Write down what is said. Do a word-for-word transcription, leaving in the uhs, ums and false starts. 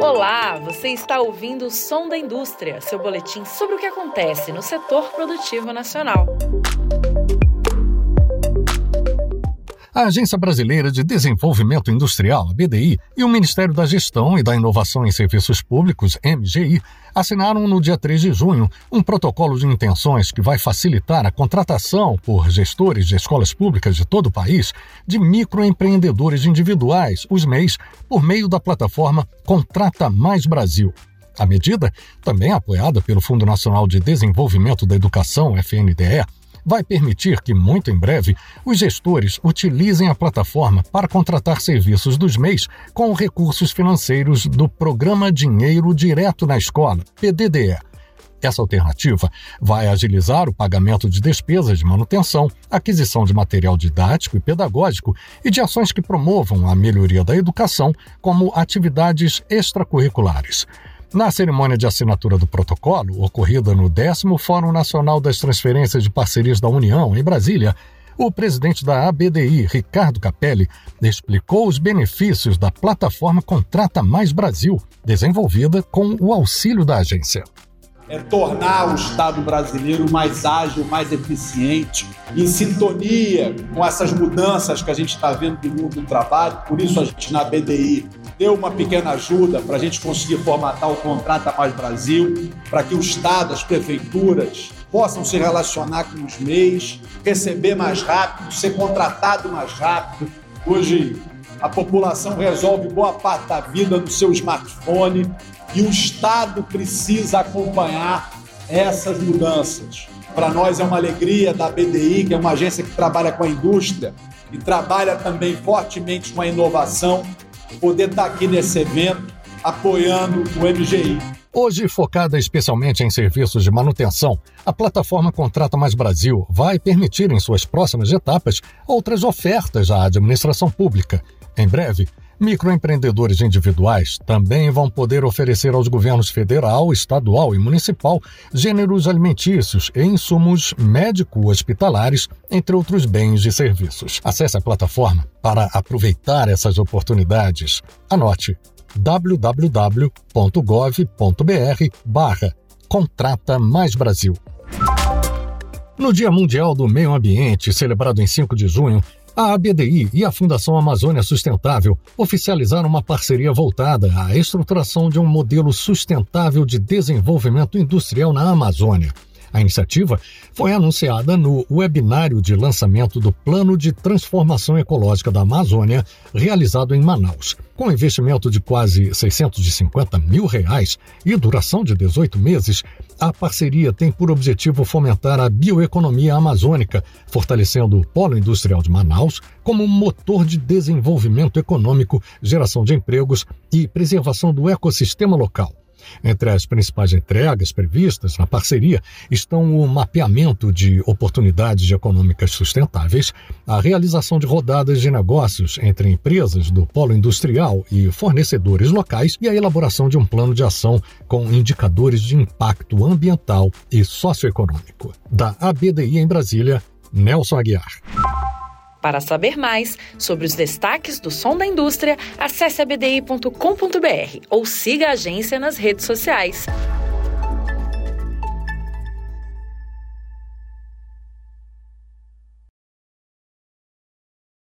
Olá, você está ouvindo o Som da Indústria, seu boletim sobre o que acontece no setor produtivo nacional. A Agência Brasileira de Desenvolvimento Industrial, a B D I, e o Ministério da Gestão e da Inovação em Serviços Públicos, M G I, assinaram no dia três de junho um protocolo de intenções que vai facilitar a contratação por gestores de escolas públicas de todo o país de microempreendedores individuais, os M E Is, por meio da plataforma Contrata Mais Brasil. A medida, também apoiada pelo Fundo Nacional de Desenvolvimento da Educação, F N D E, vai permitir que, muito em breve, os gestores utilizem a plataforma para contratar serviços dos M E Is com recursos financeiros do Programa Dinheiro Direto na Escola, P D D E. Essa alternativa vai agilizar o pagamento de despesas de manutenção, aquisição de material didático e pedagógico e de ações que promovam a melhoria da educação, como atividades extracurriculares. Na cerimônia de assinatura do protocolo, ocorrida no décimo Fórum Nacional das Transferências de Parcerias da União, em Brasília, o presidente da A B D I, Ricardo Capelli, explicou os benefícios da plataforma Contrata Mais Brasil, desenvolvida com o auxílio da agência. É tornar o Estado brasileiro mais ágil, mais eficiente, em sintonia com essas mudanças que a gente está vendo no mundo do trabalho. Por isso a gente na B D I deu uma pequena ajuda para a gente conseguir formatar o Contrata Mais Brasil, para que o Estado, as prefeituras, possam se relacionar com os M E Is, receber mais rápido, ser contratado mais rápido. Hoje a população resolve boa parte da vida no seu smartphone e o Estado precisa acompanhar essas mudanças. Para nós é uma alegria da B D I, que é uma agência que trabalha com a indústria e trabalha também fortemente com a inovação, poder estar aqui nesse evento apoiando o M G I. Hoje, focada especialmente em serviços de manutenção, a plataforma Contrata Mais Brasil vai permitir, em suas próximas etapas, outras ofertas à administração pública. Em breve, microempreendedores individuais também vão poder oferecer aos governos federal, estadual e municipal gêneros alimentícios e insumos médico-hospitalares, entre outros bens e serviços. Acesse a plataforma para aproveitar essas oportunidades. Anote w w w ponto gov ponto b r barra Contrata Mais Brasil. No Dia Mundial do Meio Ambiente, celebrado em cinco de junho, a A B D I e a Fundação Amazônia Sustentável oficializaram uma parceria voltada à estruturação de um modelo sustentável de desenvolvimento industrial na Amazônia. A iniciativa foi anunciada no webinário de lançamento do Plano de Transformação Ecológica da Amazônia, realizado em Manaus. Com investimento de quase seiscentos e cinquenta mil reais e duração de dezoito meses, a parceria tem por objetivo fomentar a bioeconomia amazônica, fortalecendo o polo industrial de Manaus como motor de desenvolvimento econômico, geração de empregos e preservação do ecossistema local. Entre as principais entregas previstas na parceria estão o mapeamento de oportunidades econômicas sustentáveis, a realização de rodadas de negócios entre empresas do polo industrial e fornecedores locais e a elaboração de um plano de ação com indicadores de impacto ambiental e socioeconômico. Da A B D I em Brasília, Nelson Aguiar. Para saber mais sobre os destaques do Som da Indústria, acesse a b d i ponto com ponto b r ou siga a agência nas redes sociais.